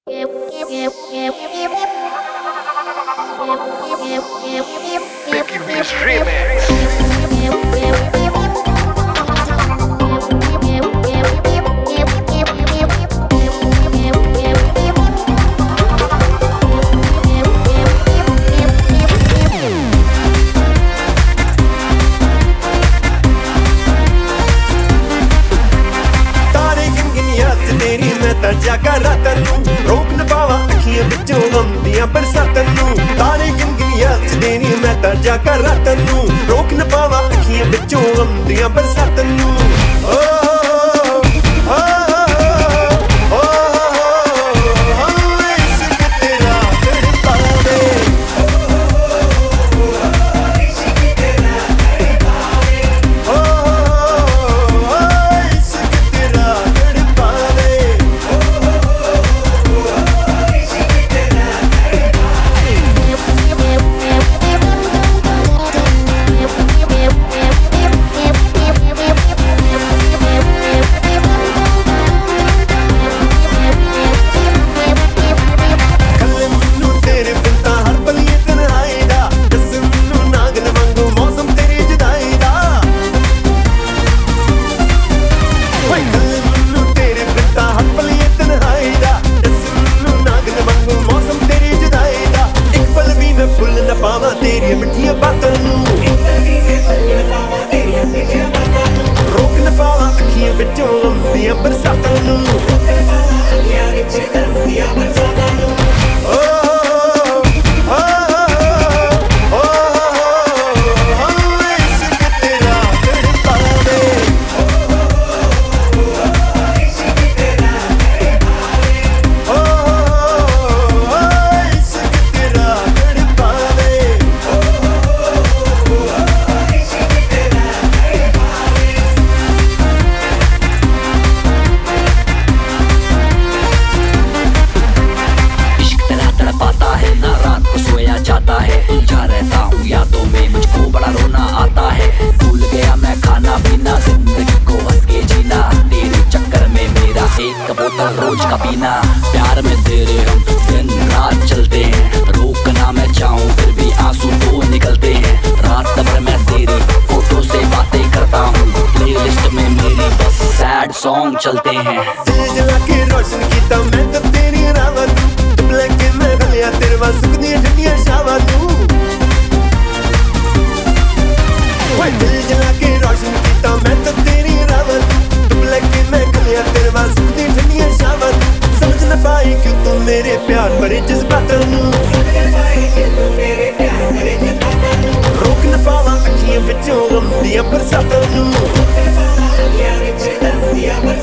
Vicky Beats Remix. जागा रात नू रोक न पावा अखियां विचों आउंदियां बरसातां नू तारे गिनगिनियां च देनी मैं तां जागा रात नू रोक न पावा अखियां विचों आउंदियां बरसातां नू ओ ओ ओ इश्क तेरा तड़पावे इश्क तेरा तड़पावे ओ इश्क तेरा तड़पावे तेरी मिठियां बातों नू रोक न पावा अखियां विचों आउंदियां बरसातां नू जाता है जा रहता हूँ यादों में मुझको बड़ा रोना आता है भूल गया मैं खाना पीना जिंदगी को हंस के जीना तेरे चक्कर में मेरा एक बोतल रोज का पीना प्यार में तेरे हम दिन रात चलते हैं रोकना मैं चाहूँ फिर भी आंसू तो निकलते हैं रात भर मैं तेरी फोटो से बातें करता हूँ प्लेलिस्ट में मेरी बस सैड सॉन्ग चलते हैं दिल जला के रोशन कीता मैं तो तेरी रावा तू ब्लैक के मैं गलिया तेरे वाल सुकदियां ठंडियां शावा तू ओए दिल जला के रोशन कीता मैं तो तेरी रावा तू ब्लैक के मैं गलिया तेरे वाल सुकदियां ठंडियां शावा तू समझ न पाई क्यों तू मेरे प्यार भरे जज्बातां नू रोक न पावा अखियां विचों आउंदियां बरसातां नू